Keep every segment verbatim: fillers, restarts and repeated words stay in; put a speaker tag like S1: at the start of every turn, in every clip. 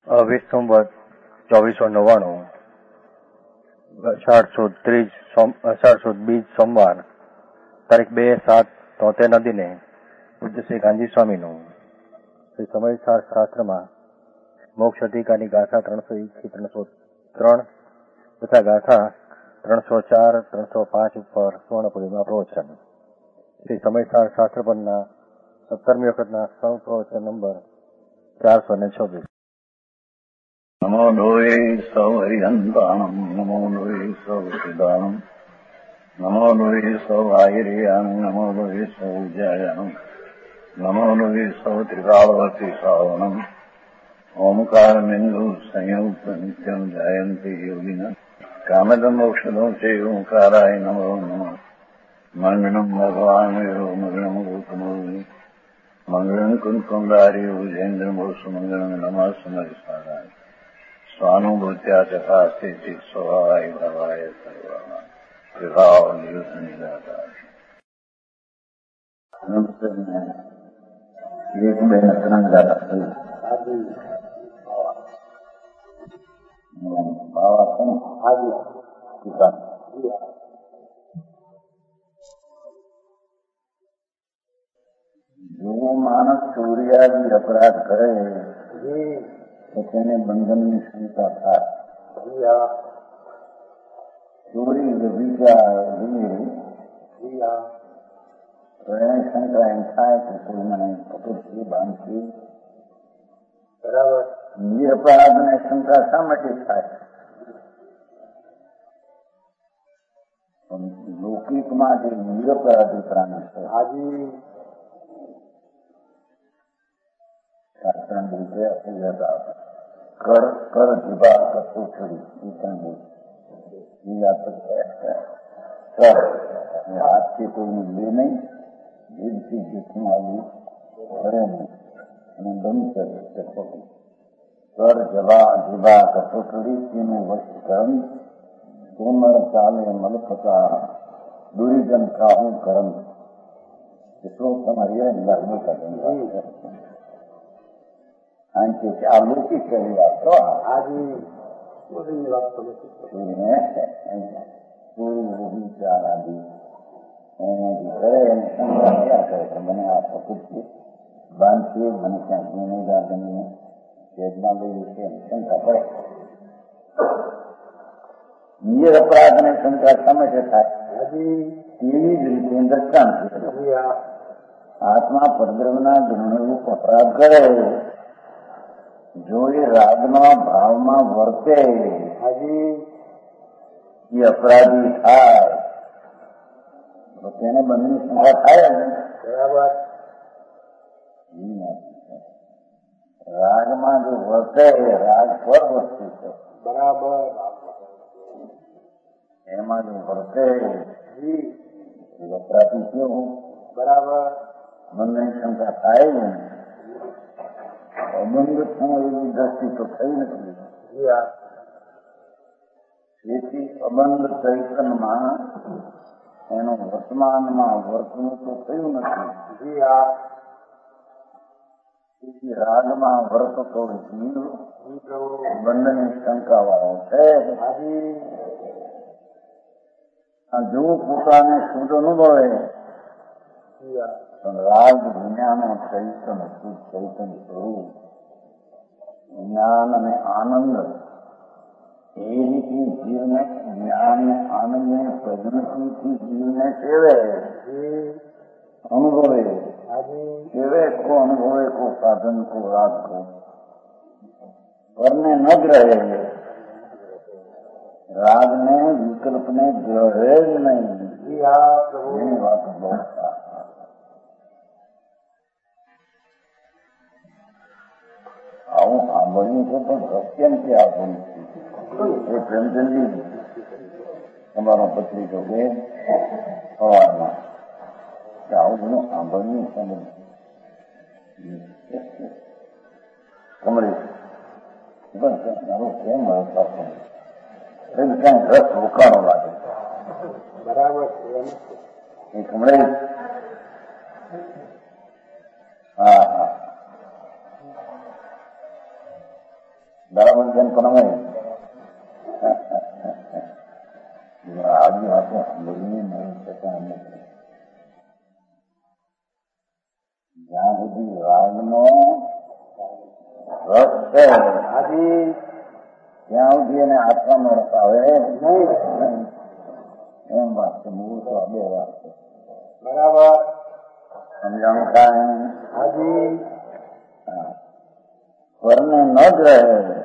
S1: વીસ સંવત ચોવીસો નવ્વાણું અષાઢ સુદ ત્રીજ અષાઢ સુદ બીજ સોમવાર તારીખ બે સાત તોતેરના દિને પૂજ્ય શ્રી ગાંધી સ્વામીનું શ્રી સમયસાર શાસ્ત્રમાં મોક્ષ અધિકારની ગાથા ત્રણસો એક થી ત્રણસો ત્રણ તથા ગાથા ત્રણસો ચાર ત્રણસો પાંચ ઉપર સુવર્ણપુરીમાં પ્રવચન. શ્રી સમયસાર શાસ્ત્ર પરના સત્તરમી વખતના સૌ પ્રવચન નંબર ચારસો ને છવ્વીસ.
S2: નમો લોહે સૌ હરિહંતાણમ નમો લોહે સૌ સિદ્ધાણમ નમો લોહે સૌ આયર્યાણમ નમો લોહે સૌ જયાણમ નમો લોહે સૌ ત્રિકાળવતી શ્રાવણમ ઓમકાર બિંદુ સંયુક્ત નિત્યમ જયંતિ યોગિના કામદમ મોક્ષદો છે ઓંકારાય નમો નમઃ. મંગળમ ભગવાન વિરો મંગળમ ગૌતમોની મંગળમ કુંકુંડારી ઉજેન્દ્રમો સુમંગળમ નમઃ સમરિસારાય સ્વાનુભૂત્યા તથા સ્થિતિ સ્વભાવાય ભવાય સર્વમાં વિભાવ નિયુત નિરાકાર. નમસ્તે. એક બે ત્રણ ગાતા જો માણસ ચોર્યાદી અપરાધ કરે તો તેને બંધનની શંકા થાય. ચોરી વ્યભિચાર તો એને શંકા એમ થાય કે કોઈ મને પકડથી બાંધથી બરાબર. નિરપરાધ ને શંકા શા માટે થાય? લૌકિકમાં જે નિરપરાધી પ્રાણી છે હાજી શાસ્ત્રણ રીતે અસહ્યતા કર કર જીવા કશું છોડી એ પણ કર હાથથી કોઈનું લે નહીં, જીભથી જીતનું આવી કરે નહીં અને બંધ કરે તે ખોટું. કર જવા જીવા કસોટડી તેનું વશ કરમ સોમર ચાલે મલપતા દુરીજન કાહું કરમ. એટલો તમારી લાગુ કરમ કારણ કે આ લૌકિક કરી વાતો આજે ચોરીની વાત ચોરીને ચોરી વિચાર આદિ એને જે કરે એને શંકા ક્યાં કરે કે મને આ પકડથી બાંધથી મને ક્યાંક ગુનેગાર બનીને જેદમાં લઈ છે એની શંકા પડે. નિર અપરાધ અને શંકા સમજે થાય હજી તેવી જ રીતે દ્રષ્ટાંત આત્મા પરદ્રવના ગુણરૂપ અપરાધ કરે જો એ રાગના ભાવમાં વર્તે હજી એ અપરાધી થાય તો તેને બંધની શંકા થાય ને. બરાબર. રાગમાં જો વર્તે રાગ પર વસ્તુ છે બરાબર એમાં જો વર્તે અપરાધી કેવું બરાબર બંધની શંકા થાય ને. અબંધ એવી દ્રષ્ટિ તો થઈ નથી. તેથી અબંધ ચૈતનમાં એનું વર્તમાનમાં વર્તવું તો થયું નથી. તેથી રાગમાં વર્તતો જીવ બંધની શંકા વાળો છે. જો પોતાને શુદ્ધ અનુભવે પણ રાગ વિજ્ઞાનો ચૈતન શુદ્ધ ચૈતન સ્વરૂપ જ્ઞાન અને આનંદ એ રીતે જીવને જ્ઞાન ને આનંદ ને પ્રજ્ઞથી જીવને સેવે અનુભવે સેવે કો અનુભવે કો સાધન કો રાગ કો પરને ન ગ્રહે રાગ ને વિકલ્પ ને ગ્રહે જ નહીં. એની વાત બહુ આવું સાંભળ્યું છે પણ સત્યમથી આપવું એ પ્રેમચંદજી તમારો પત્રિકો છે સવારમાં કે આવું બધું સાંભળ્યું સમજ કમળી કેમ ક્યાંક રસ રોકાણો લાગે. બરાબર એ કમળી હા હા બરાબર જેમ પણ આજુ વાતો બોલીને નહીં થતા નથી. જ્યાં સુધી રાગનો રસ છે આથી ત્યાં સુધી એને આત્માનો રસ આવે નહીં. એમ વાત છે. મૂળ તો બે વાત છે. બરાબર સમજાણું કાંઈ હાજી. હા, સ્વરને ન જ રહે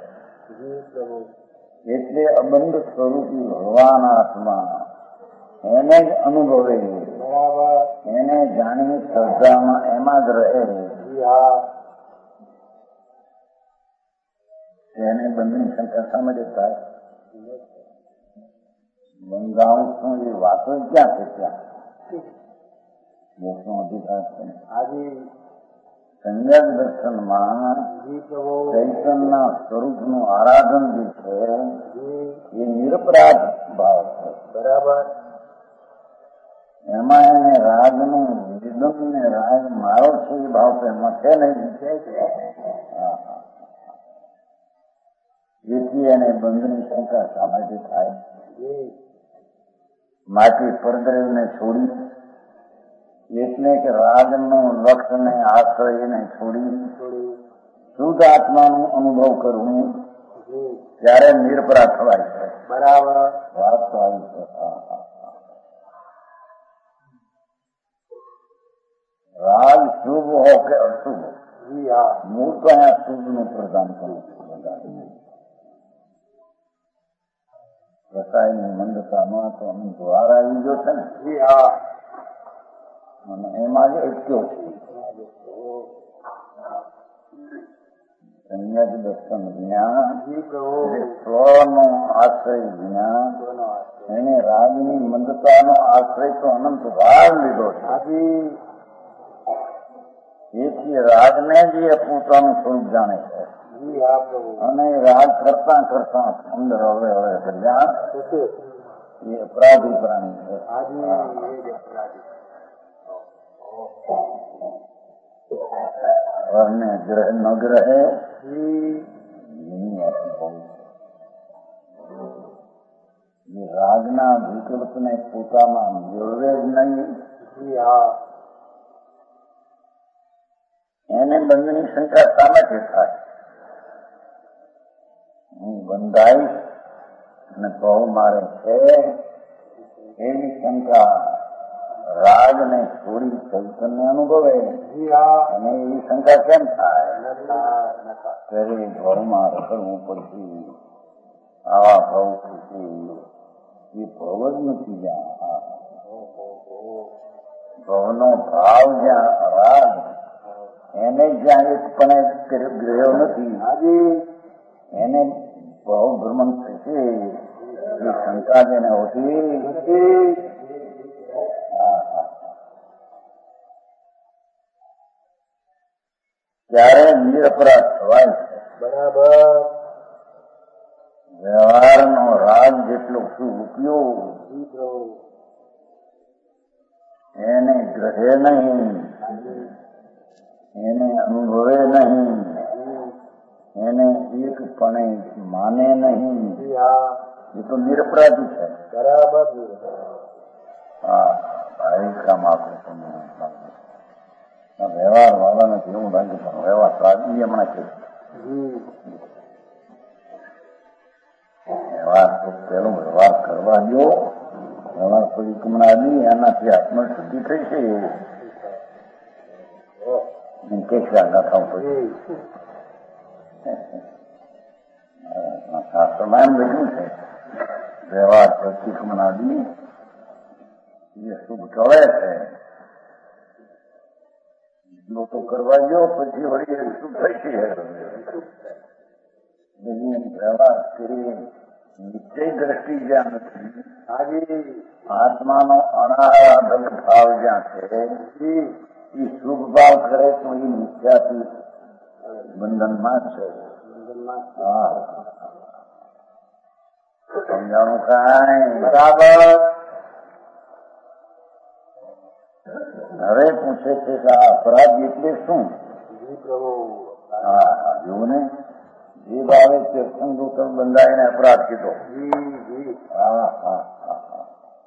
S2: એટલે અબંધ સ્વરૂપી ભગવાન આત્મા એને જ અનુભવે, બરાબર એને જાણી શ્રદ્ધામાં એમાં જ રહે. એને બંધની સંખ્યા સામે જ થાય. બંધાંશનું એ વાતો ક્યાં છે? ત્યાં મોક્ષનો અધિકાર છે. આજે સંજ્ઞાન દર્શનમાં ચૈતનના સ્વરૂપનું આરાધન જે છે એ નિરપરાધ ભાવ છે. બરાબર. એમાં એને રાગનું વિદમ ને રાગ મારો છે એ ભાવ તો એમાં છે નહીં. જેથી એને બંધની શંકા સામાજિક થાય. માટે પરદ્રવ્યને છોડી એટલે કે રાગનું લક્ષને આશ્રયને છોડી શુદ્ધ આત્માનું અનુભવ કરવું ત્યારે નિરપરાધ થવાય છે. બરાબર વાત તો આવી છે. રાગ શુભ હો કે અશુભ, મૂળ તો અહીંયા શુભ નું પ્રદાન કરવું છે. રસાયણની મંદતામાં તો અમુક દ્વાર આવી ગયો છે ને, અને એમાં જ અટક્યો છે. સંજ્ઞા દર્શન જ્ઞાન સ્વનો આશ્રય જ્ઞાન એને રાગની મંદતાનો આશ્રય તો અનંત વાર લીધો છે. એથી રાગને જ એ પોતાનું સ્વરૂપ જાણે છે. અને રાગ કરતા કરતા અંદર હવે હવે કલ્યાણ એ અપરાધી પ્રાણી છે. ઘરને ગ્રહ ન ગ્રહે રાગના વિકલ્પને પોતામાં જોડવે જ નહીં. એને બંધની શંકા સામાન્ય થાય. હું બંધાઈશ અને બહુ મારે છે એવી શંકા રાગ ને છોડી ચૈતન્ય અનુભવે. અને એવી શંકા કેમ થાય? ત્યારે ઘરમાં રખડવું પડશે. આવા ભાવ થશે એ ભાવ જ નથી. જ્યાં ભાવનો ભાવ જ્યાં રાગ એને જ્યાં એકપણે ગ્રહ્યો નથી એને ભાવ ભ્રમણ થશે એ શંકા જેને હોતી નથી. ત્યારે નિરપરાધ થવાય છે. બરાબર. વ્યવહારનો રાગ જેટલો શું ઉપયોગ એને ગ્રહે નહીં, એને અનુભવે નહીં, એને એકપણે માને નહીં. એ તો નિરપરાધી છે. બરાબર. હા, ભાઈ કામ આપણે તમે વ્યવહાર વાળાને જેવું લાગે પણ વ્યવહાર સાદી હમણાં કે વ્યવહાર તો પેલો વ્યવહાર કરવા દો. વ્યવહાર પરિક્રમણ આવી એનાથી આત્મશુદ્ધિ થઈ છે. કેશા ના થવું પડે. શાસ્ત્રમાં એમ લખ્યું છે વ્યવહાર પરિક્રમણ આવી એ શુભ ચડે છે. તો કરવા ગયો પછી વળી શું થઈ છે? વ્યવહાર કરી નિશ્ચય દ્રષ્ટિ જ્યાં નથી, આજે આત્માનો અનારાધક ભાવ જ્યાં છે એ શુભ ભાવ કરે તો એ મિથ્યાથી બંધનમાં છે. હા, સમજાણું કાંઈ? બરાબર. હવે પૂછે છે કે આ અપરાધ એટલે શું? હા, જોવું ને જીભ આવે તે સંગુકર બંધાઈને અપરાધ કીધો. હા હા હા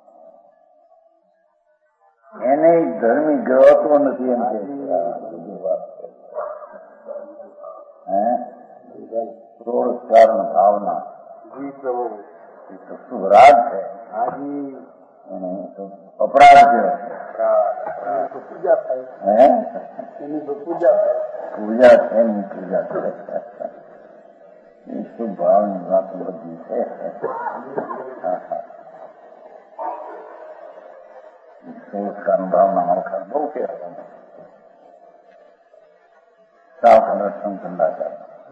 S2: એને ધર્મી ગ્રહતો નથી એમ કે બધી વાત હે ક્રોધ કારણ ભાવના તો શું રાગ છે અપરાધ કહેવાય. પૂજા થાય હે એની પૂજા થાય પૂજા છે એની પૂજા થાય એ શું ભાવની વાત બધી છે. સંસ્કાર ભાવના ઓળખાણ બહુ કહેવાય. સાવ દર્શન કંડાચાર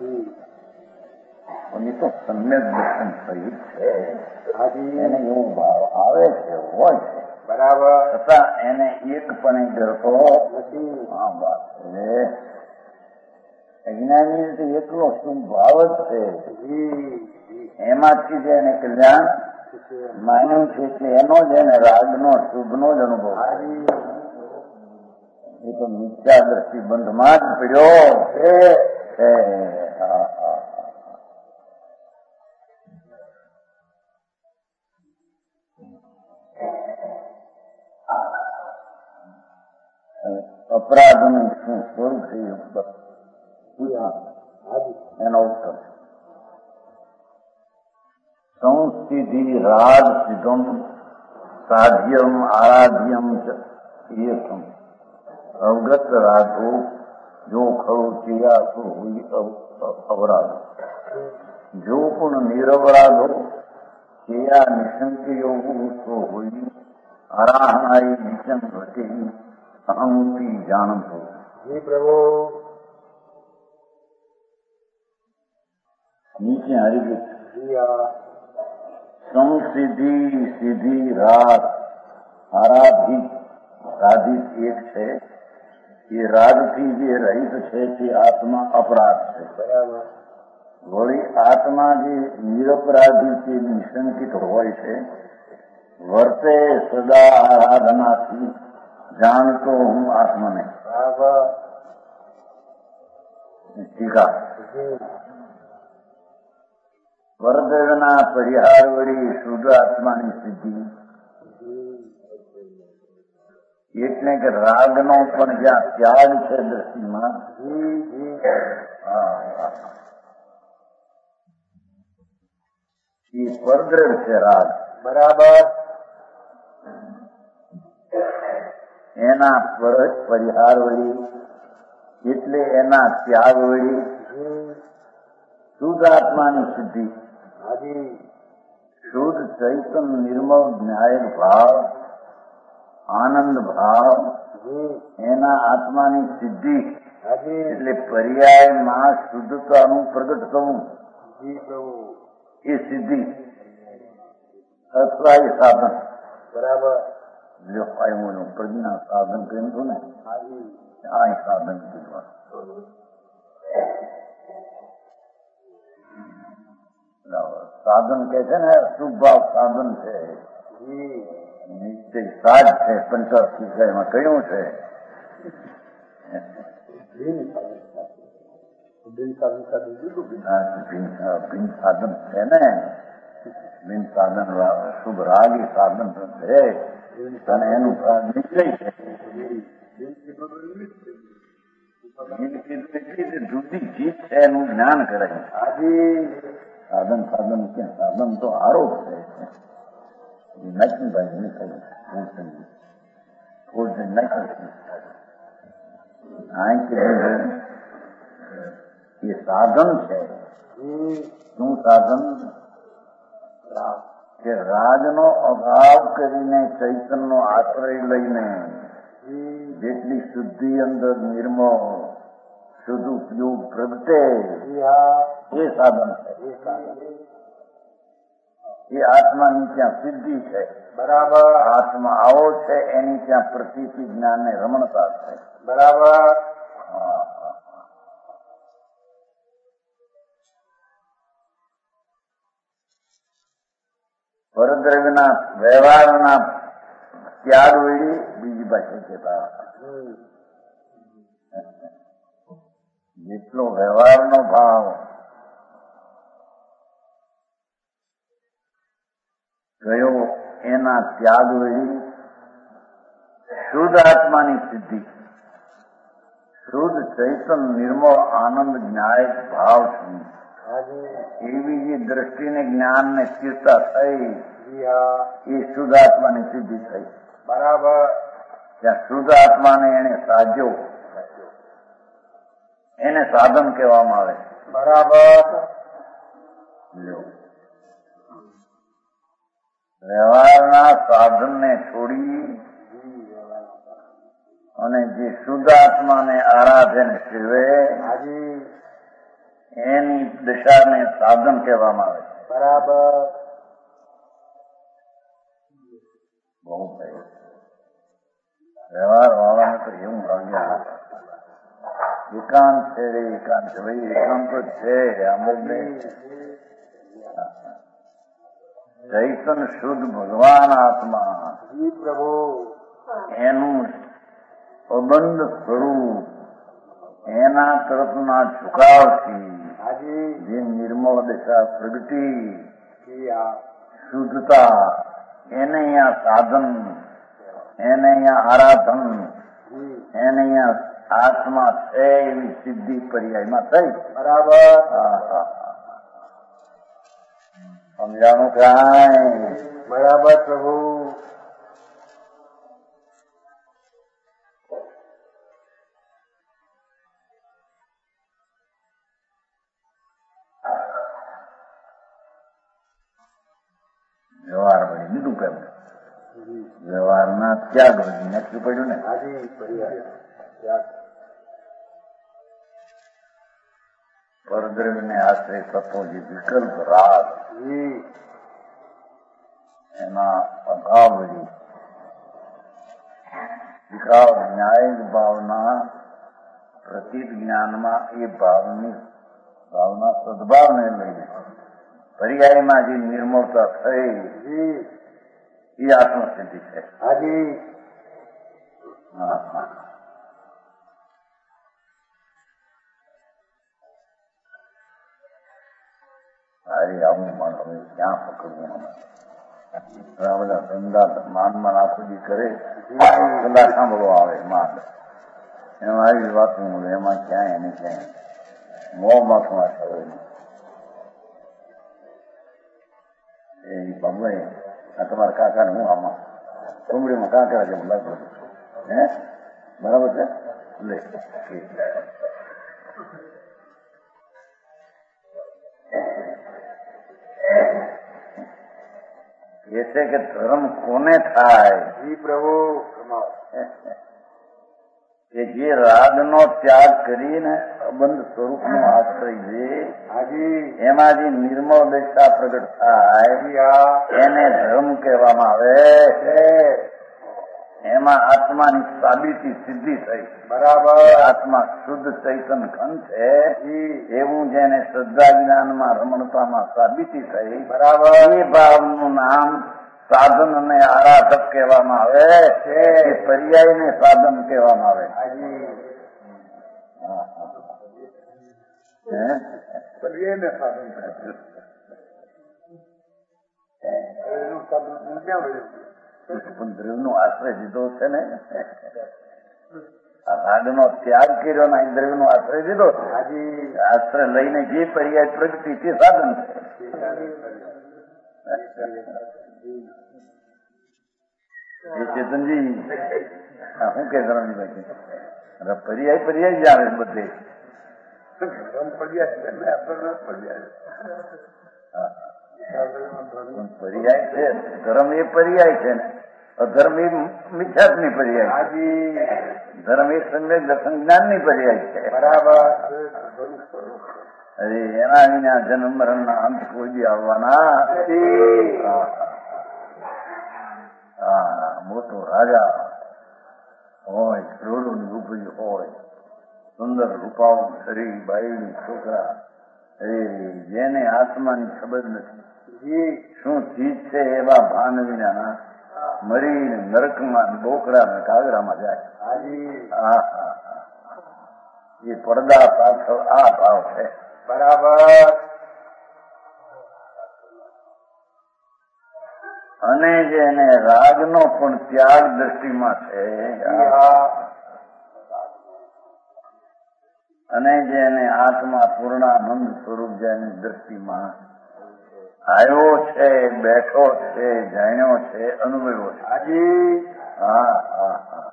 S2: એ તો સમ્યક દર્શન સહિત છે. એને એવો ભાવ આવે છે હોય છે બરાબર છતાં એને એકપણે કરતો નથી. આ વાત છે અજ્ઞાની રીતે એકલો શુભ ભાવ જ છે. એમાંથી જ એને કલ્યાણ માન્યું છે કે એનો જ એને રાગનો શુભનો જ અનુભવ એ તો મિથ્યા દ્રષ્ટિ બંધમાં જ પડ્યો છે. અપરાધનું શું સ્વરૂપ છે એનો ઉત્તર સંસ્થિતિ રાગ સિદ્ધમ સાધ્યમ આરાધ્યમ યમ અવગત રાધો જો ખરો ચિયાસો હોય અવરાધો જો પણ નિરવરાધો ચિયા નિશંક યોગ તો હોય આરાહનારી નિચન ઘટે અહંથી જાણતો. જી પ્રભુ નીચે હરિગીત સંસિદ્ધિ સિદ્ધિ રાગ આરાધિત સાધિત એક છે. એ રાગથી જે રહિત છે તે આત્મા અપરાધ છે. બરાબર વળી આત્મા જે નિરપરાધી કે નિશંકિત હોય છે વર્તે સદા આરાધનાથી જાણતો હું આત્મને. ટીકા પરદેવના પરિહાર વળી શુદ્ધ આત્માની સિદ્ધિ એટલે કે રાગનો પણ જ્યાં ત્યાગ છે દ્રષ્ટિમાં એ પરદ્રવ છે રાગ. બરાબર એના પરિહાર વળી એટલે એના ત્યાગ વળી શુદ્ધ આત્માની સિદ્ધિ શુદ્ધ ચૈતન નિર્મળ ન્યાય ભાવ આનંદ ભાવ એના આત્માની સિદ્ધિ એટલે પર્યાયમાં શુદ્ધતાનું પ્રગટ થવું એ સિદ્ધિ અથવા એ સાધન. બરાબર જો આવ્યું પ્રજ્ઞા સાધન કહ્યું હતું ને આ સાધન કીધું. સાધન કે છે ને શુભ ભાવ સાધન છે નિશ્ચય સાજ છે. પંચાશી એમાં કહ્યું છે ભિન્ન સાધન છે ને બિન સાધન શુભ રાગી સાધન છે અને એનું નિશ્ચય છે. જુદી જીત છે એનું જ્ઞાન કરે. સાધન સાધન કે સાધન તો આરોપ છે. નથી ભાઈ નહીં કહ્યું એ સાધન છે. શું સાધન કે રાજનો અભાવ કરીને ચૈતનનો આશ્રય લઈને જેટલી શુદ્ધિ અંદર નિર્મળ શુદ્ધ ઉપયોગ પ્રગટે એ સાધન છે. એ આત્માની ત્યાં સિદ્ધિ છે. બરાબર આત્મા આવો છે એની ત્યાં પ્રતીતિ જ્ઞાન ને રમણતા છે. બરાબર પરદ્રવ્યના વ્યવહારના ત્યાગ વળી બીજી ભાષા કહેતા જેટલો વ્યવહારનો ભાવ એના ત્યાગ વળી શુદ્ધ આત્માની સિદ્ધિ, શુદ્ધ ચૈતન નિર્મળ આનંદ જ્ઞાય ભાવ એવી જે દ્રષ્ટિને જ્ઞાન ને સ્થિરતા થઈ એ શુદ્ધ આત્માની સિદ્ધિ થઈ. બરાબર. ત્યાં શુદ્ધ આત્માને એને સાધ્યો, એને સાધન કહેવામાં આવે. બરાબર. વ્યવહારના સાધનને છોડી અને જે શુદ્ધ આત્માને આરાધે ને સેવે એની દશાને સાધન કહેવામાં આવે. બરાબર. બહુ થયું. વ્યવહાર વાળાને તો એવું લાગ્યા એકાંત છે રે એકાંત છે. ભાઈ એકાંત તો છે અમને ચૈતન શુદ્ધ ભગવાન આત્મા પ્રભુ એનું અબંધ સ્વરૂપ એના તરફના ઝુકાવથી જે નિર્મળ દશા પ્રગટી શુદ્ધતા એને અહીંયા સાધન, એને અહીંયા આરાધન, એને અહીંયા આત્મા છે એવી સિદ્ધિ પર્યાયમાં થઈ. બરાબર. સમજાણું કાંઈ? બરાબર પ્રભુ. વ્યવહાર બની દીધું કેમ? વ્યવહારના ત્યાગ બની નક્કી પડ્યું ને. પરદ્રવ્યને આશ્રય થતો જે વિકલ્પ રાગ એના અભાવ વળી વિકાવ ન્યાયિક ભાવના પ્રતીત જ્ઞાનમાં એ ભાવની ભાવના સદભાવને લઈ પર્યાયમાં જે નિર્મળતા થઈ એ આત્મસિદ્ધિ છે. હાજી. હા હા. સારી આવું પણ હવે ક્યાં પકડવું? ઘણા બધા ધંધા માનમાં આખું કરે ધંધા સાંભળો આવે માન એમાં આવી વાત મળે એમાં ક્યાંય એને ક્યાંય મોં માથું આવે એ બમ્બે આ તમારા કાકા ને હું આમાં ડુંગળીમાં કાંકરા જેવું લાગુ હે બરાબર છે લે ऐसे કે ધર્મ કોને થાય? જી પ્રભુ. કે જે રાગનો ત્યાગ કરીને અબંધ સ્વરૂપનો આશ્રય લે એમાં જે નિર્મળ દશા પ્રગટ થાય એને ધર્મ કહેવામાં આવે છે. એમાં આત્માની સાબિતી સિદ્ધિ થઈ. બરાબર. આત્મા શુદ્ધ ચૈતન ઘન છે એવું જેને શ્રદ્ધા જ્ઞાનમાં રમણતામાં સાબિતી થઈ. બરાબર. એ ભાવનું નામ સાધન અને આરાધક કહેવામાં આવે છે. પર્યાયને સાધન કહેવામાં આવે. પર્યાયને સાધન પણ દ્રવ્યનો આશ્રય દીધો છે ને આ રાગનો ત્યાગ કર્યો ને દ્રવ્યનો આશ્રય દીધો. આશ્રય લઈને જે પર્યાય પ્રગતિ તે સાધન છે. ચેતનજી શું કે ધરમજીભાઈ પર્યાય પર્યાય જ આવે બધે પર્યાય છે. ધર્મ એ પર્યાય છે ને અધર્મ એ મિથ્યાત્મની પર્યાય. ધર્મ એ સંજ્ઞાન ની પર્યાય છે. બરાબર. અરે એના વિના જન્મ મરણ ના અંત કોઈ બી આવવાના. હા મોટો રાજા હોય, કરોડો ની રૂપી હોય, સુંદર રૂપાઓ શરીર બાયડી છોકરા, એ જેને આત્માની ખબર નથી શું ચીજ છે એવા ભાન વિના મરીને નરકમાં બોકડા ને કાગરામાં જાય. હા હા એ પડદા પાછળ આ ભાવ છે. બરાબર. અને જેને રાગનો પણ ત્યાગ દ્રષ્ટિમાં છે, અને જેને આત્મા પૂર્ણાનંદ સ્વરૂપ જેની દ્રષ્ટિમાં આવ્યો છે, બેઠો છે, જાણ્યો છે, અનુભવ્યો છે. હા હા હા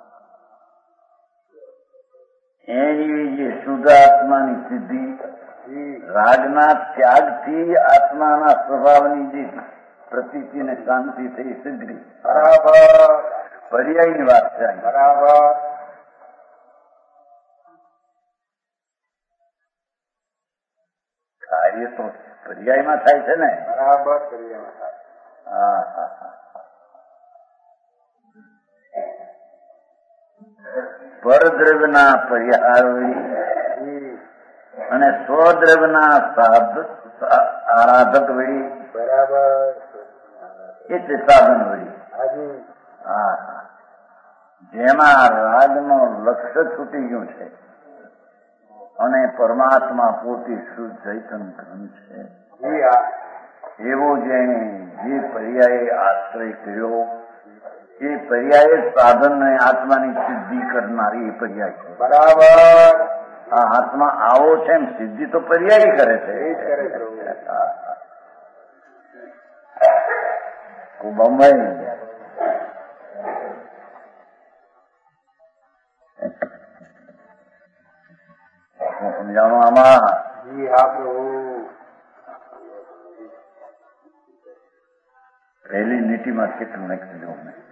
S2: એની જે શુદ્ધ આત્માની સિદ્ધિ રાગના ત્યાગથી આત્માના સ્વભાવની જે પ્રતીતિ ને શાંતિ થઈ સિદ્ધિ બરાબર પર્યાયની વાત છે. બરાબર કાર્ય તો પર્યાયમાં થાય છે ને. બરાબર પર્યાયમાં થાય. હા હા હા પરદ્રવ્યના પર્યાય અને સ્વદ્રવ્યના સાધ આરાધક વળી બરાબર એ તે સાધન વળી. હા હા જેમાં રાગનો લક્ષ્ય છૂટી ગયું છે અને પરમાત્મા પોતે શુદ્ધ ચૈતન ઘન છે એવો જેને જે પર્યાય આશ્રય કર્યો એ પર્યાય સાધન ને આત્માની સિદ્ધિ કરનારી એ પર્યાય છે. બરાબર આ આત્મા આવો છે એમ સિદ્ધિ તો પર્યાય કરે છે. બંબઈ સમજાણો આમાં પહેલી નીતિમાં કેટલું નાખી દઉં મેં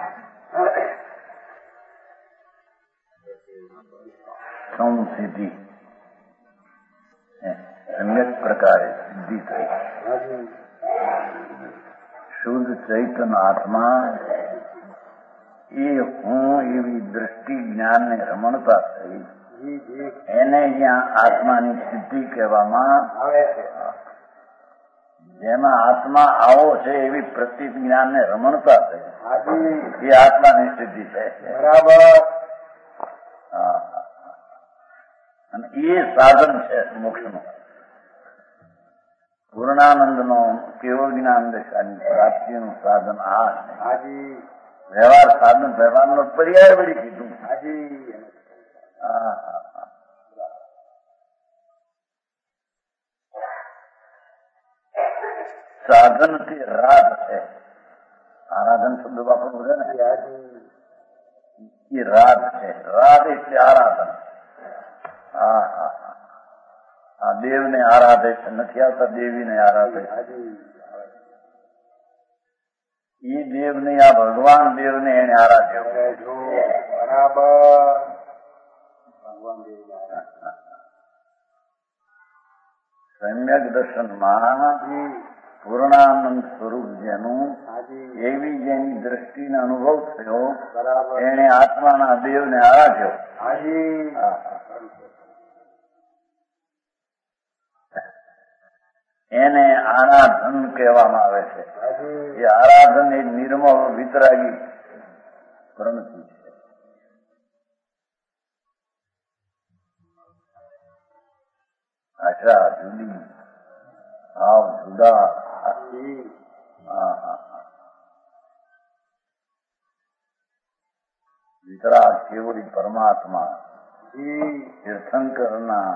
S2: સંસિદ્ધિ સમ્યક પ્રકારે સિદ્ધિ થઈ. શુદ્ધ ચૈતન આત્મા એ હું એવી દ્રષ્ટિ જ્ઞાનને રમણતા થઈ એને જ્યાં આત્માની સિદ્ધિ કહેવામાં આવે છે. જેમાં આત્મા આવો છે એવી પ્રતિ જ્ઞાનને રમણતા થઈ એ આત્માની સિદ્ધિ છે. બરાબર હા અને એ સાધન છે મોક્ષનું. પૂર્ણાનંદનો કેવળ જ્ઞાન દશાની પ્રાપ્તિનું સાધન આ છે. વ્યવહાર સાધન વ્યવહારનો પર્યાય વળી કીધું. હા સાધન થી રાગ છે. આરાધન શબ્દ વાપરવું છે ને એ રાગ છે. રાગ એટલે આરાધન. હા હા હા દેવને આરાધે છે નથી આવતા દેવીને આરાધે છે. એ દેવને આ ભગવાન દેવને એને આરાધ્યો. બરાબર ભગવાન દેવ સમ્યક દર્શનમાં પૂર્ણાનંદ સ્વરૂપ જેનું એવી જેની દ્રષ્ટિનો અનુભવ થયો એને આત્માના દેવને આરાધ્યો. એને આરાધન કહેવામાં આવે છે. એ આરાધન એ નિર્મળ વિતરાગી પ્રણતિ છે. આશા જુદી આવ જુદા વિતરાગ કેવળી પરમાત્મા તીર્થંકરના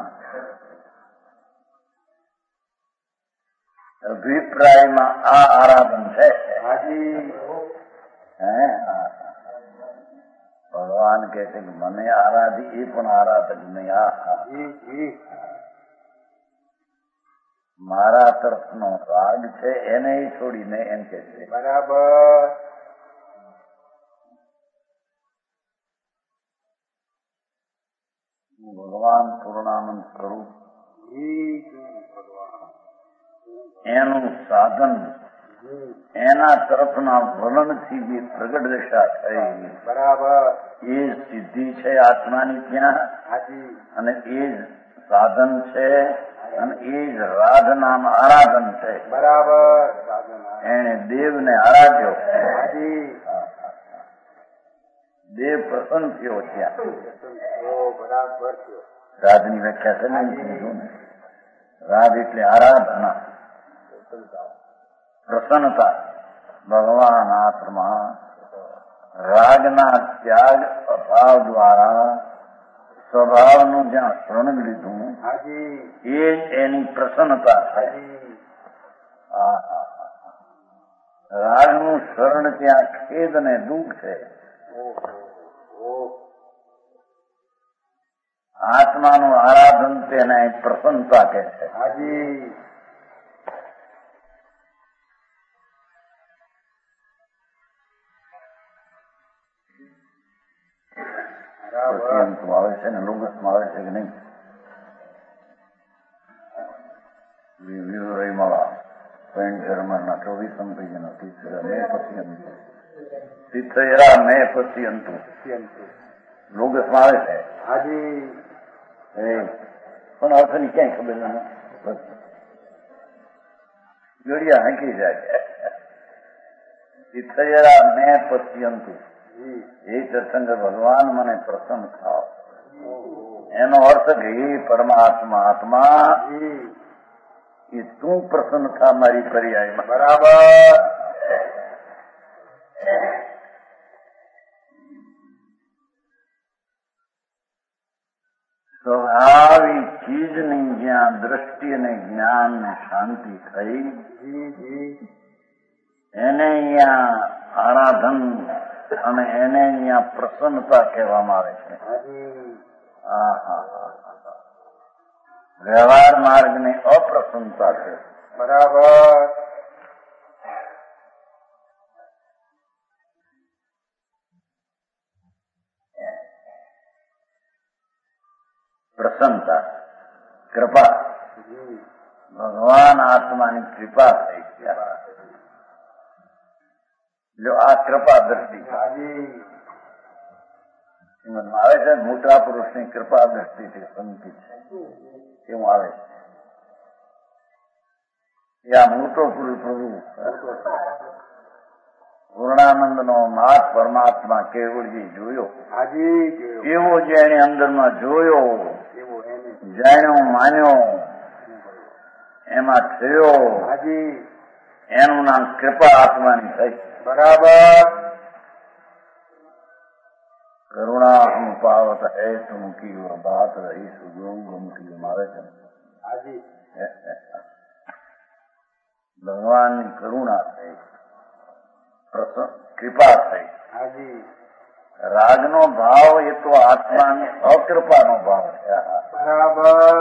S2: અભિપ્રાયમાં આ આરાધન છે. ભગવાન કહે છે કે મને આરાધી એ પણ આરાધક નહીં. આ મારા તરફનો રાગ છે એને છોડીને એમ કે છે. બરાબર ભગવાન પૂર્ણાનંદ સ્વરૂપ એનું સાધન એના તરફના વલણથી જે પ્રગટ દશા થઈ બરાબર એ સિદ્ધિ છે આત્માની ત્યાં અને એ જ સાધન છે અને એ જ રાગ નામ આરાધન છે. બરાબર એને દેવને આરાધ્યો. દેવ પ્રસન્ન થયો ત્યાં. બરાબર રાગની વ્યાખ્યા છે ને રાગ એટલે આરાધના પ્રસન્નતા ભગવાન આત્મા રાગના ત્યાગ અભાવ દ્વારા સ્વભાવનું જ્યાં શરણ લીધું એ જ એની પ્રસન્નતા છે. રાગનું શરણ ત્યાં ખેદ અને દુઃખ છે. આત્માનું આરાધન તેને પ્રસન્નતા કહે છે. આવે છે ને લોગસમાં આવે છે કે નહીં? વિવરયમાં પેન્ટ જર્મનના ચોવીસમ પેજનો તીર્થરા મે પશ્યંતુ તીર્થરા મે પશ્યંતુ લોગસમાં આવે છે. હાજી પણ અર્થની ક્યાંય ખબર નથી. જોડિયા હાંકી જાય. તીર્થરા મે પશ્યંતુ એ સત્સંગ ભગવાન મને પ્રસન્ન થાવ. એનો અર્થ કે હે પરમાત્મા આત્મા એ તું પ્રસન્ન થા મારી પર્યાયમાં. બરાબર. સ્વાભાવિક ચીજની જ્યાં દ્રષ્ટિ અને જ્ઞાન ને શાંતિ થઈ એને અહીંયા આરાધન અને એને અહીંયા પ્રસન્નતા કહેવામાં આવે છે. વ્યવહાર માર્ગ ની અપ્રસન્નતા છે. બરાબર. પ્રસન્નતા કૃપા ભગવાન આત્માની કૃપા થઈ. જો આ કૃપા દ્રષ્ટિ આવે છે મોટા પુરુષની કૃપા દ્રષ્ટિથી સંકિત છે એવું આવે છે. આ મોટો પુરુષ પ્રભુ પૂર્ણાનંદ નો નાથ પરમાત્મા કેવળજી જોયો. એવો જેને અંદરમાં જોયો, જાણ્યો, માન્યો, એમાં થયો, એનું નામ કૃપા આત્માની થઈ. બરાબર. કરુણા હમ પાવત હૈ તુમ કી વ બાત રહી સુગમ કી આવે છે. ભગવાનની કરુણા થઈ, કૃપા થઈ. રાગનો ભાવ એ તો આત્માની અકૃપાનો ભાવ છે. બરાબર.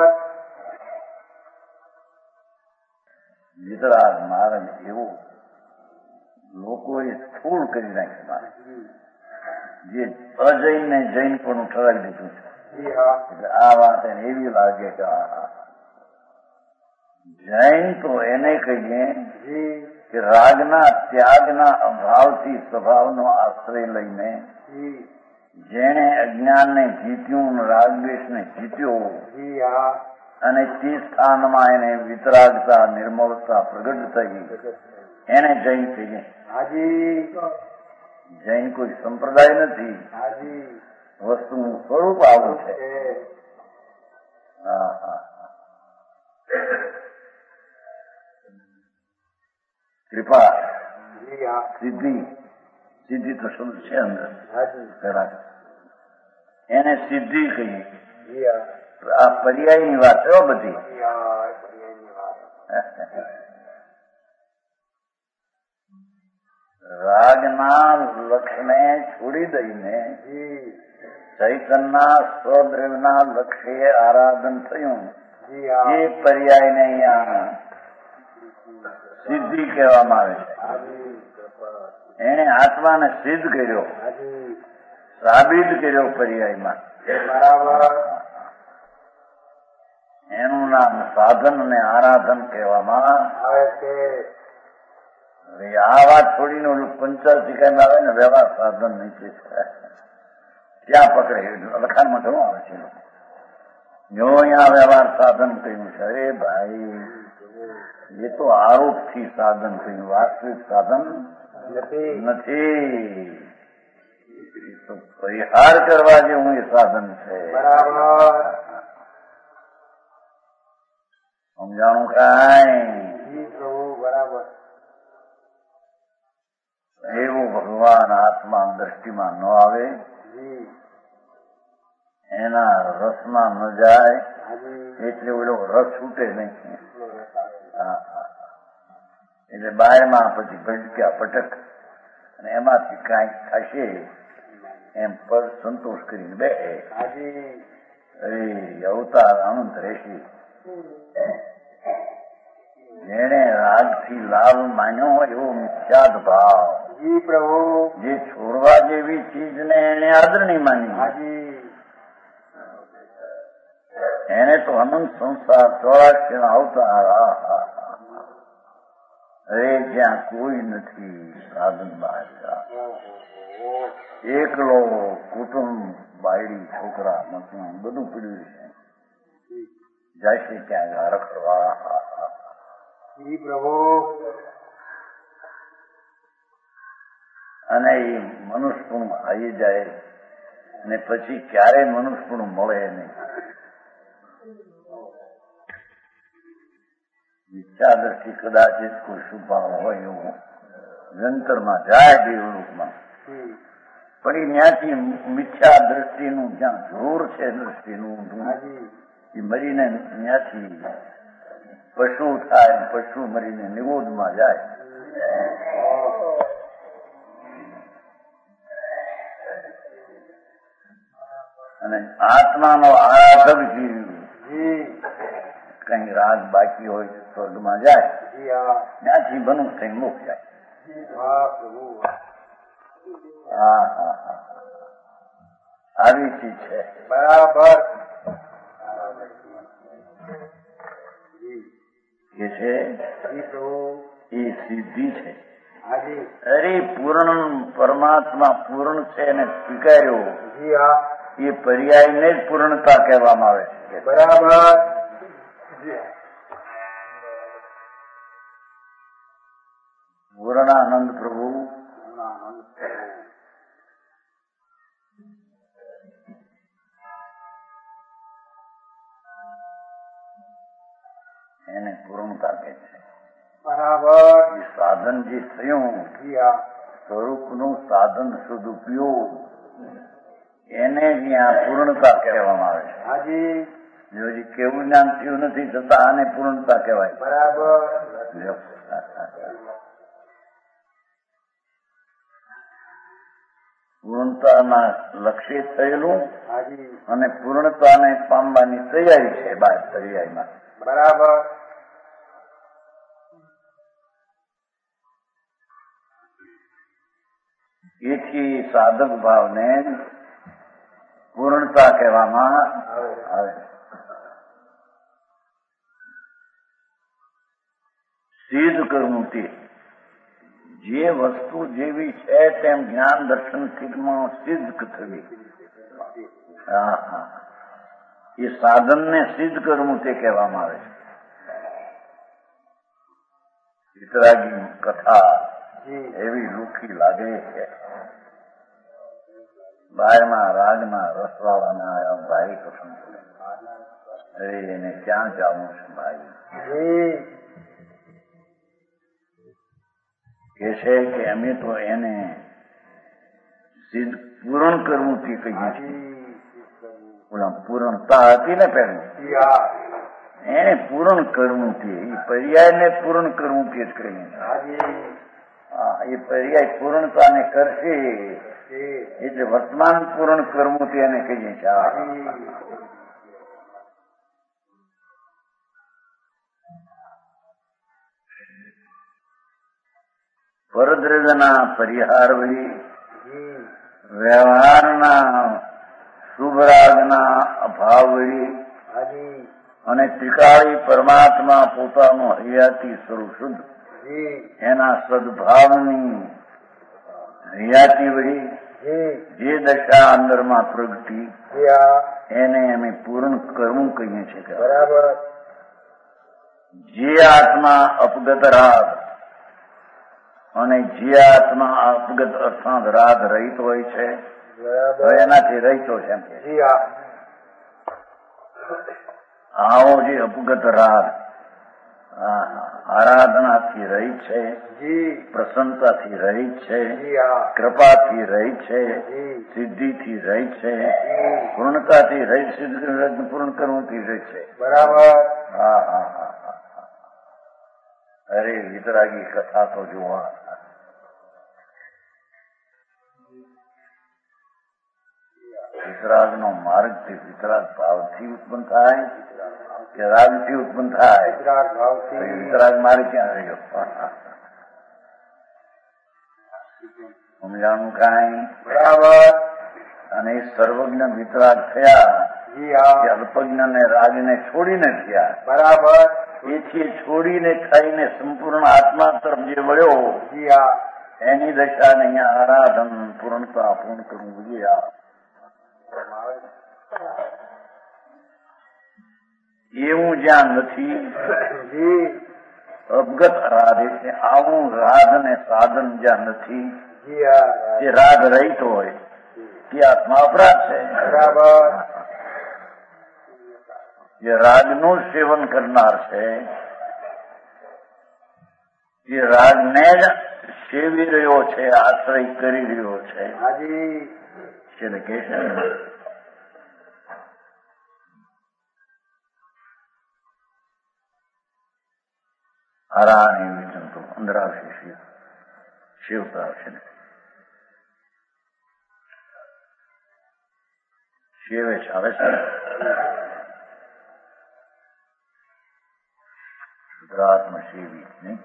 S2: વિતરાગ માર્ગ એવું લોકોએ સ્થૂળ કરી નાખ્યું. જે અજૈન ને જૈન પણ ઠરાવી દીધું છે. આ વાત એને એવી લાગે કે જૈન તો એને કહીએ કે રાગના ત્યાગના અભાવથી સ્વભાવનો આશ્રય લઈને જેણે અજ્ઞાનને જીત્યું, રાગદ્વેષને જીત્યો અને તે સ્થાનમાં એને વિતરાગતા, નિર્મળતા પ્રગટ થઈ, એને જૈન કહીએ. જૈન કોઈ સંપ્રદાય નથી, વસ્તુનું સ્વરૂપ આવું છે. કૃપા સિદ્ધિ, સિદ્ધિ તો શબ્દ છે અંદર, એને સિદ્ધિ કહીએ. આ પર્યાયની વાત છે બધી. રાગના લક્ષને છોડી દઈને ચૈતનના સ્વદ્રવ્યના લક્ષ્ય આરાધન થયું. એ પર્યાયને અહીંયા સિદ્ધિ કહેવામાં આવે છે. એને આત્માને સિદ્ધ કર્યો, સાબિત કર્યો પર્યાયમાં. બરાબર. એનું નામ સાધન અને આરાધન કહેવામાં આવે છે. આ વાત છોડીને પંચાયતી કઈ આવે ને વ્યવહાર સાધન નીચે ત્યાં પકડે. લખાણમાં ઘણું આવે છે. જો અહીંયા વ્યવહાર સાધન કહ્યું છે, અરે ભાઈ એ તો આરોપથી સાધન કહ્યું, વાસ્તવિક સાધન નથી. તો પરિહાર કરવા જેવું એ સાધન છે. બરાબર. સમજાણું કાંઈ? બરાબર. એવું ભગવાન આત્મા દ્રષ્ટિમાં ન આવે, એના રસમાં ન જાય, એટલે ઓલો રસ છૂટે નહીં. એટલે બાયમાં પછી ભટક્યા પટક અને એમાંથી કાંઈક થશે એમ પર સંતોષ કરીને બે અરે અવતાર અનંત રહેશે. જેને રાગથી લાભ માન્યો હોય એવો મિથ્યાદ ભાવ, જે છોડવા જેવી ચીજને એને આદરણી માની, એને તો અનંત સંસાર ચોરાશી ના અવતાર. અરે જ્યાં કોઈ નથી, સાધન બહાર એકલો કુટુંબ, બાયડી, છોકરા, મકાન બધું પીડ્યું છે, જશે ત્યાં રખડવા. અને એ મનુષ્યપણું આવી જાય અને પછી ક્યારેય મનુષ્યપણું મળે નહીં. મિથ્યા દ્રષ્ટિ કદાચિત કોઈ શુભાવ હોય એવું જંતરમાં જાય દેવરૂપમાં, પણ એ ત્યાંથી મિથ્યા દ્રષ્ટિનું જ્યાં જોર છે દ્રષ્ટિનું એ મરીને ત્યાંથી પશુ થાય, પશુ મરીને નિરોધમાં જાય. અને આત્માનો આરાધક જીવ કઈ રાગ બાકી હોય સ્વર્ગમાં જાય, ત્યાંથી બનું કઈ મોક્ષ જાય. હા હા હા આવી ચીજ છે. બરાબર કે છે એ સિદ્ધિ છે. અરે પૂર્ણ પરમાત્મા પૂર્ણ છે એને સ્વીકાર્યો, એ પર્યાયને જ પૂર્ણતા કહેવામાં આવે છે. બરાબર પૂર્ણાનંદ પ્રભુ એને પૂર્ણતા કહે છે. બરાબર સાધન જે થયું સ્વરૂપનું સાધન શુદ્ધ ઉપયોગ એને જ્યાં પૂર્ણતા કહેવામાં આવે છે. જો હજી કેવું જ્ઞાન થયું નથી છતાં આને પૂર્ણતા કહેવાય. બરાબર પૂર્ણતાના લક્ષ્ય થયેલું અને પૂર્ણતાને પામવાની તૈયારી છે બાદ તૈયારીમાં. બરાબર એથી સાધક ભાવને પૂર્ણતા કહેવામાં આવે. સિદ્ધ કરવું તે જે વસ્તુ જેવી છે તેમ જ્ઞાન દર્શન સ્થિતિમાં સિદ્ધ થવી. હા હા એ સાધનને સિદ્ધ કરવું તે કહેવામાં આવે છે. વિતરાગી કથા એવી લુખી લાગે છે. બારમાં રાગમાં રસવાળાના આવ્યા ભાઈ કસમ પડે, અરે એને ક્યાં જવું છે ભાઈ? કે છે કે અમે તો એને સિદ્ધ પૂરણ કરવું તે કહીએ છીએ. પૂર્ણતા હતી ને પહેલી, એને પૂરણ કરવું તે એ પર્યાયને પૂરણ કરવું તે જ કહીએ. હા એ પર્યાય પૂર્ણતાને કરશે એટલે વર્તમાન પૂરણ કરવું તે એને કહીએ છીએ. પરદ્રવ્યના પરિહાર વળી વ્યવહારના શુભરાગના અભાવ વળી અને ત્રિકાળી પરમાત્મા પોતાનો હયાતી સ્વરૂપ શુદ્ધ એના સદભાવની હયાતી વળી જે દશા અંદરમાં પ્રગટી એને અમે પૂર્ણ કરવું કહીએ છીએ. બરાબર જે આત્મા અપગત રાગ અને જે આત્મા અપગત અર્થાત રાગ રહિત હોય છે એનાથી રહીતો છે. આવો જે અપગત રાગ આરાધનાથી રહિત છે, પ્રસન્નતાથી રહિત છે, કૃપાથી રહિત છે, સિદ્ધિથી રહિત છે, પૂર્ણતાથી રહિત, સિદ્ધ પૂર્ણ કરવાથી રહિત છે.
S3: બરાબર.
S2: હા હા હા હા. અરે વિતરાગી કથા તો જોવા. વિતરાગ નો માર્ગ થી વિતરાગ ભાવથી ઉત્પન્ન થાય કે રાગથી ઉત્પન્ન થાય?
S3: વિતરાગ ભાવથી.
S2: વિતરાગ માર્ગ ક્યાં રહ્યો? સમજાણું કાંઈ?
S3: બરાબર.
S2: અને એ સર્વજ્ઞ વિતરાગ થયા કે અલ્પજ્ઞ ને રાગને છોડીને થયા.
S3: બરાબર.
S2: એથી છોડીને થઈને સંપૂર્ણ આત્મા તરફ જે વળ્યો એની દશા ને અહીંયા આરાધન પૂર્ણતા પૂર્ણ કરવું જોઈએ. એવું જ્યાં નથી અવગત રાધે છે, આવું રાધ ને સાધન જ્યાં નથી, જે રાગ રહિત હોય તે આત્મા અપરાધ છે.
S3: બરાબર.
S2: જે રાગનું સેવન કરનાર છે, જે રાગને જ સેવી રહ્યો છે, આશ્રય કરી રહ્યો છે, એટલે કે છે હરાણી વિચન તો અંદર આવશે શિવ, શિવ તો આવશે ને શિવે જ આવે છે. ગુજરાતમાં શિવી નહીં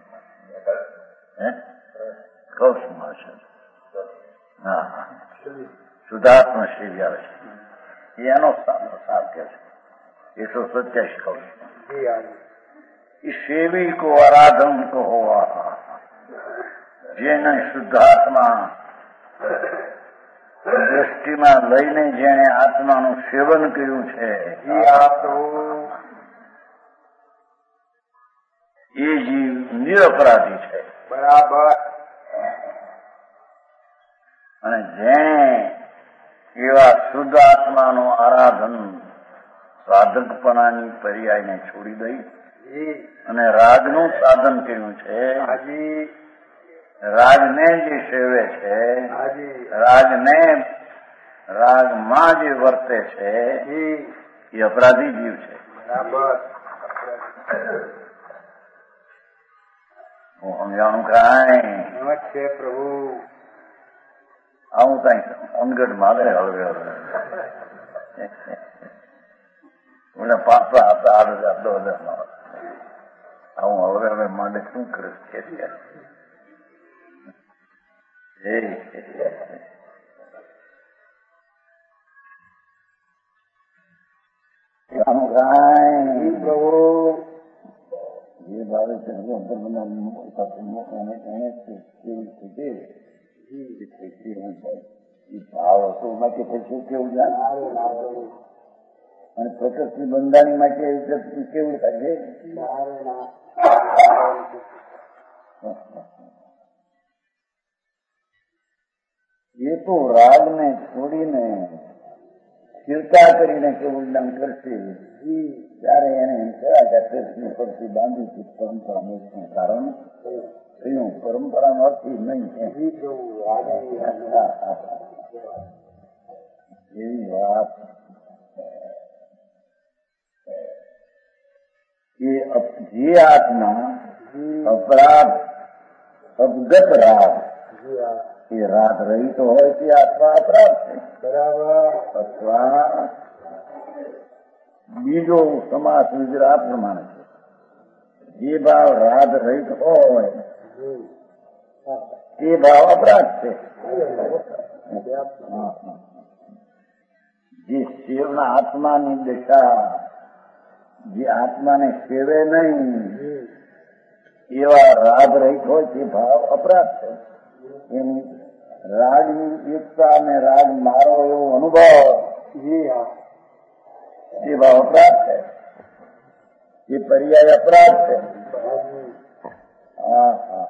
S2: કૌશમાં છે. હા હા, શુદ્ધાત્મા શિવી આવે છે. એનો સાર કે છે એકસો સત્યાસી કૌશ. સેવી કો આરાધન કો હોવા, જેને શુદ્ધાત્મા દ્રષ્ટિમાં લઈને જેને આત્માનું સેવન કર્યું છે એ જીવ નિરપરાધી છે.
S3: બરાબર.
S2: અને જેને એવા શુદ્ધ આત્માનું આરાધન સાધકપણાની પર્યાયને છોડી દઈ અને રાગનું સાધન કર્યું છે, રાગને જે સેવે છે, રાગને રાગમાં જે વર્તે છે એ અપરાધી જીવ છે. હું સમજાણું કાંઈ
S3: છે પ્રભુ?
S2: આવું કઈ અનગઢ મારે હવે હવે મને પાછા હતા આઠ હજાર દો હજાર માં હું હવે હવે માટે શું કરીશ કે જે ભાવે છે ભાવ હતો માટે પછી કેવું જાય અને પ્રકૃતિ બંધાણી માટે કેવું થાય એ તો રાગને છોડીને સ્થિરતા કરીને કેવું જ્ઞાન કરશે ત્યારે એને એમ કહેવાય કે કૃષ્ણ પરથી બાંધી પરંપરા મોક્ષનું કારણ થયું. પરંપરાનો અર્થ નહીં એવી વાત એ જે આત્મા અપરાધ અવગત રાગ એ રાગ રહિત હોય તે આત્મા અપરાધ છે.
S3: બરાબર.
S2: અથવા બીજો સમાસ ગુજરાત પ્રમાણે છે, જે ભાવ રાગ રહિત હોય તે ભાવ અપરાધ છે. જે શિવના આત્માની દશા, જે આત્માને સેવે નહીં એવા રાગ રહિત હોય તે ભાવ અપરાધ છે. એની રાગની એકતા અને રાગ મારો એવો અનુભવ એ ભાવ અપરાધ છે, એ પર્યાય અપરાધ છે. હા હા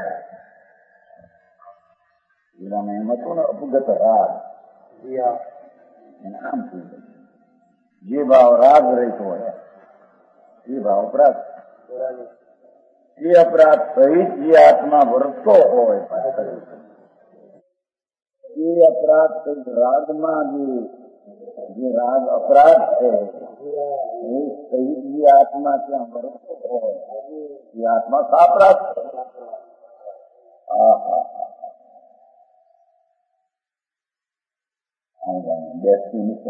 S2: એમ હતું ને અપગત રાગ અને આમ થઈ જાય. જે ભાવ રાગ રહેતો હોય એ ભાવ અપરાધ. એ અપરાધ સહિત જે આત્મા વર્તતો હોય એ અપરાધ સહિત રાગમાં જે જે રાગ અપરાધ છે એ સહિત જે આત્મા ત્યાં વર્તતો હોય એ આત્મા સાપરાધ છે. હા હા બેસતી નીચે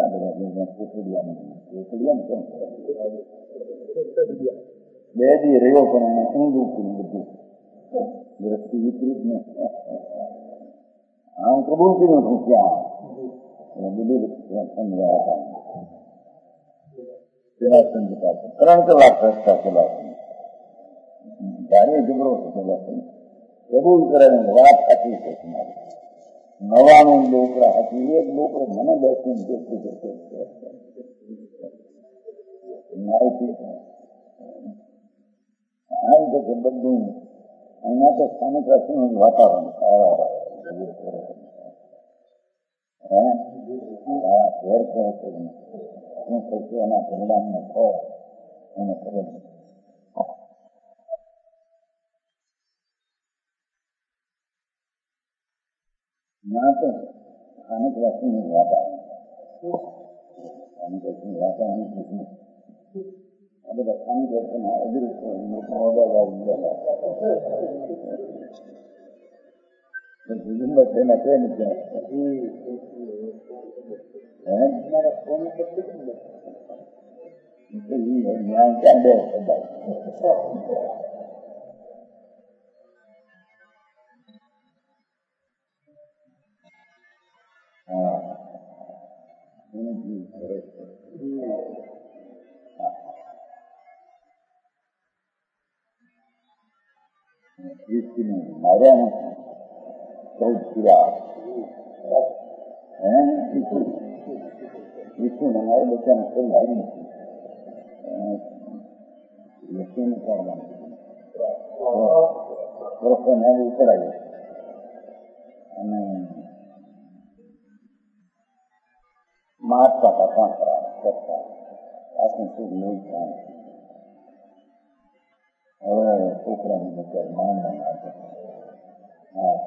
S2: બે દી રહ્યો પણ ઊંધું બધું દ્રષ્ટિ વિપરીત ને આમ કબૂલ કર્યું હતું ત્યાં બધું સમજાયા ત્રણ કલાક રસ્તા ચલાવ ગાડી જબરો કબૂલ કરે વાત સાચી છે તમારી. નવાનું ડોકરા હતી એક ડોકરો મને બેસીને જેટલું કરતો આમ તો બધું અહીંયા તો સ્થાનિક રસીનું વાતાવરણ ફેર કરે છે શું થશે એના પરિણામનો ફળ એને ખબર નથી. ના તો સ્થાનિક રસીનું વાતાવરણ સ્થાનિક રસીનું વાતાવરણ આ બધા સ્થાનિક રસીના અદૃશ્ય માર્યા નથી ચૌદ પૂરા વિષ્ણુ મારે બધાને કોઈ લાવી નથી લક્ષ્મી કરવાનું ઉતરાયું અને મારતા હતા કામ કરતા આટલું શું લોહી થાય. હવે છોકરાની બચાર માનવા માટે હા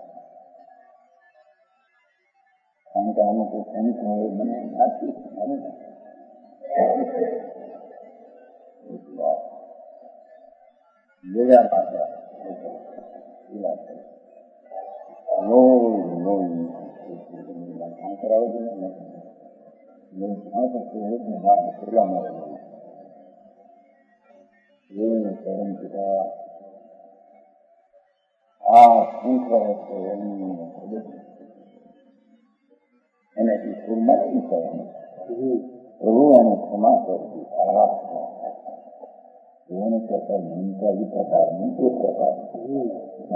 S2: કારણ કે આનું કોઈ ખનિક હોય મને નાખી જોયા માત્ર લોહી લોહી કામ કરાવે છે ને ખુલ્લા મારે પરમ પિતા આ શું કરે છે એનાથી સ્કૂલમાં નથી કરવાનું. પ્રભુ એને ક્ષમા કરતી એને કરતા ભૂમિકા એ પ્રકારની એ પ્રકારની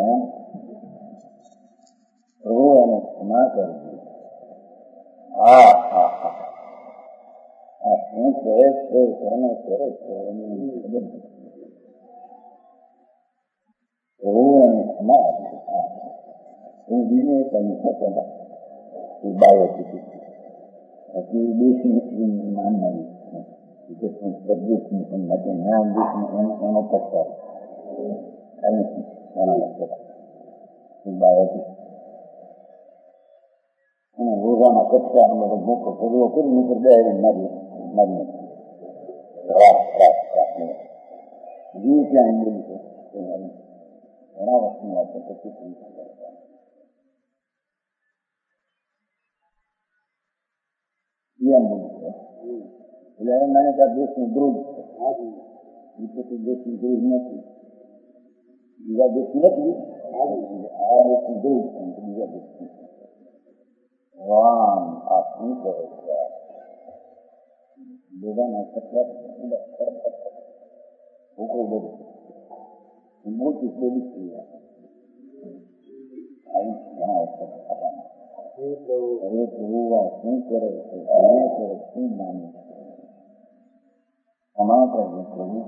S2: પ્રભુ એને ક્ષમા કરતી. હા હા હા આ શું કહે છે કોને કરે છે એની ખબર નથી. પ્રભુ એને ક્ષમા આપી. હું બીજે કઈ શકો બાયો હતી દેશની નામ નહીં પ્રદેશની સંમતિ નામ દેશનું એનો પક્ષ બાયો અને રોજાના કચ્છા બધો મોટો પગલો કરી નીકળ બે મારી મારી રાત રાત રાત જીવ ત્યાં બોલી છે ઘણા વર્ષની વાત છે પછી એમ બોલી છે એટલે એમ માને કે આ દેશની દ્રોહ છે એ પછી દેશની દ્રોહ નથી બીજા દેશ નથી આ દેશની દ્રોહ છે બીજા દેશ રામ આ શું કરે છે બધાના સત્તર ભૂકો બધું મોટી બોલી છે આવી ઘણા વખત આપવાના હવે પ્રભુ આ શું કરે છે એને કરે શું માને ક્ષમા કરજો પ્રભુ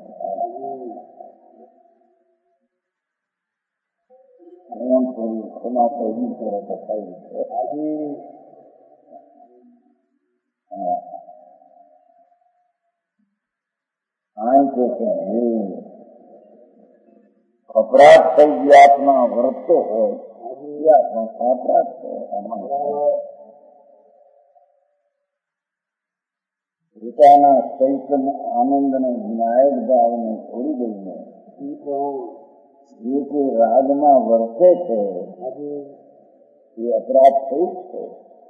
S2: કોણ પ્રભુ ક્ષમા કરવી કરે તો થાય છે આજે વર્તે છે એ અપરાધ થઈ ગયા આત્મા વર્તો હોય એ આત્મા અપરાધ છે. પોતાના ચૈતન્ય આનંદને વિનાયક ભાવને છોડી દઈને જે કોઈ રાગમાં વર્તે છે એ અપરાધ થઈ છે,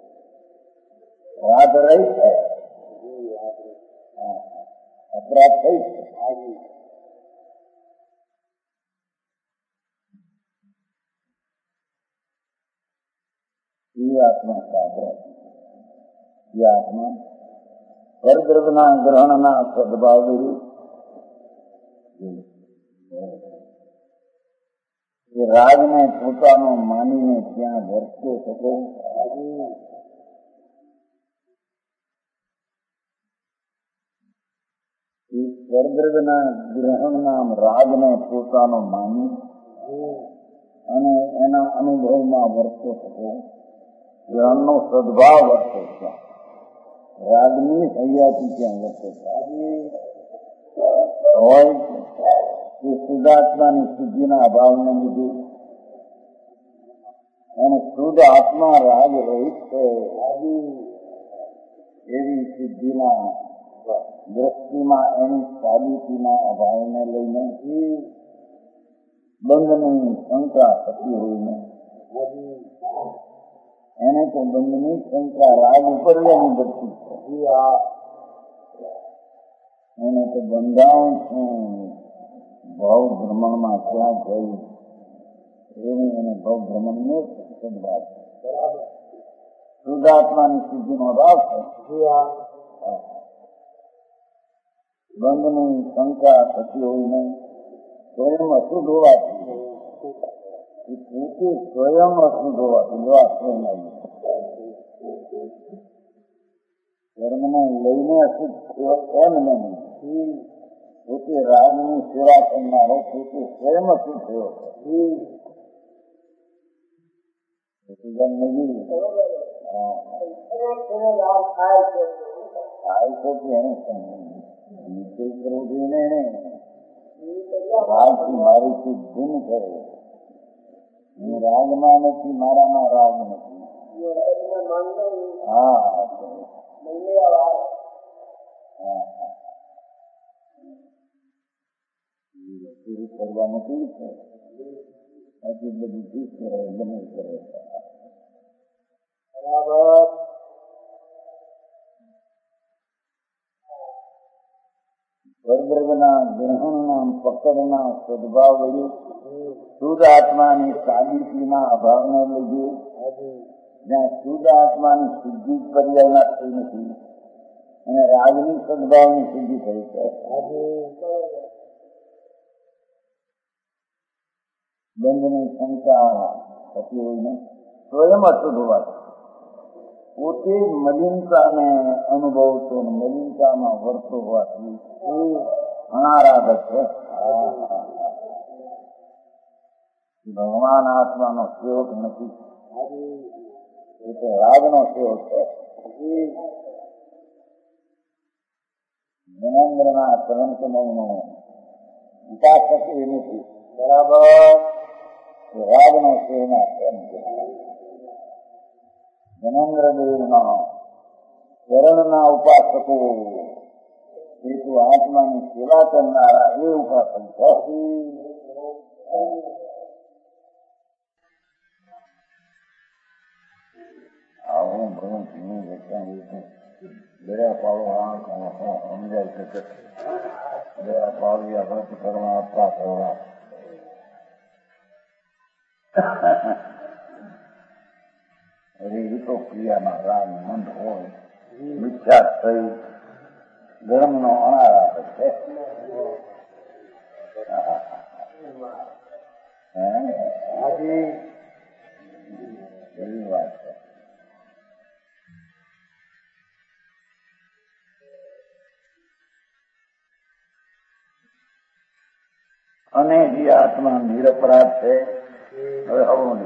S2: રાગ રહી છે, અપરાધ થઈ છે. એ આત્મા સાગર, એ આત્મા પરદ્રવ્યના ગ્રહણના સદભાવ એ રાગને પોતાનો માનીને ત્યાં વર્તે શકે. એ પરદ્રવ્યના ગ્રહણના રાગને પોતાનો માની અને એના અનુભવમાં વર્તે શકે. ગ્રહણનો સદભાવ વર્તે છે, રાગની હૈયાથી ત્યાં વર્તે હોય એ શુદ્ધાત્માની સિદ્ધિના અભાવને લીધે અને શુદ્ધ આત્મા રાગ રહિત છે એવી સિદ્ધિના દ્રષ્ટિમાં એની સાબિતીના અભાવને લઈને બંધની શંકા થતી હોઈને એને તો બંધની શંકા રાગ ઉપર એની બચી છે. એને તો બંધાણ ભાવ ભ્રમણમાં ક્યાં ગયું એની એને ભાવ ભ્રમણનો સદભાવ છે. શુદ્ધાત્માની સિદ્ધિનો ભાવ છે. બંધની શંકા થતી હોઈને સ્વયં અશુદ્ધ હોવાથી પોતે સ્વયં અશુદ્ધ હોવાથી ધર્મને લઈને અશુદ્ધ એમ નહીં, પોતે રાગની સેવા કરનારો પોતે સ્વયં અશુદ્ધ થયો રાગથી મારી ચીજ ભૂમ થયો. રાગમાં નથી, મારામાં રાગ નથી. હા પૂરું કરવાનું કેવું છે? હજી બધું ઠીક કરે, ગમે કરે. બરાબર. પરબ્રહ્મના ગ્રહણના પકડના સદભાવ વળી શુદ્ધ આત્માની સાબિતીના અભાવને લીધે જ્યાં શુદ્ધ આત્માની સિદ્ધિ પર્યાયના થઈ નથી અને રાગની સદભાવની સિદ્ધિ થઈ છે. બંધની શંકા થતી હોઈને સ્વયં અશુદ્ધ હોવાથી પોતે મલિનતાને અનુભવતો મલિનતામાં વર્તો હોવાથી અનારાધક છે. ભગવાન આત્માનો સેવક નથી, એ તો રાગનો સેવક છે. જ્ઞાનેન્દ્રના તરંતમનો વિકાસ થતો એ નથી. બરાબર. રાગનો સેવના એમ જ્ઞાનેન્દ્રદેવના ચરણના ઉપાસકો એ તો આત્માની સેવા કરનારા એ ઉપાસક છે. આવું ઘણું ઘણું વેચાણ દયા પાડો આ સમજાય શકે. દયા પાડવી વ્રત કરવા આપવા કરવા એ તો ક્રિયામાં રાગ મંદ હોય, વિખ્યાત થઈ ધર્મનો અનારાધક છે. એવી વાત છે. અને જે આત્મા નિરપરાધ છે, હવે હવું